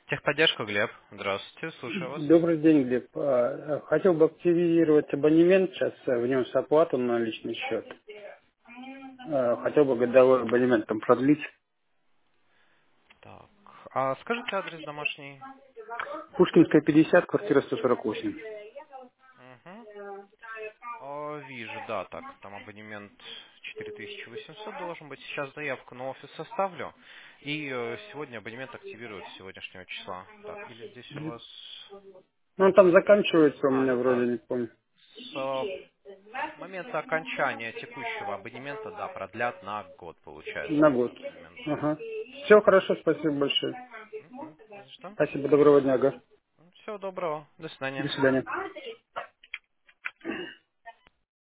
Техподдержка, Глеб. Здравствуйте, слушаю вас. Добрый день, Глеб. Хотел бы активизировать абонемент, сейчас внес оплату на личный счет. Хотел бы годовой абонемент там продлить. Так, а скажите адрес домашний? Пушкинская, 50, квартира 148. Угу. Вижу, да, так, там абонемент 4800 должен быть. Сейчас заявку на офис составлю. И сегодня абонемент активируют с сегодняшнего числа. Так, или здесь у вас... Ну, он там заканчивается у меня Да. вроде, не помню. С момента окончания текущего абонемента, да, продлят на год, получается, На у вас год. абонемент. Ага. Все хорошо, спасибо большое. Угу. Не за что. Спасибо, доброго дня, ага. Всего доброго. До До свидания. свидания.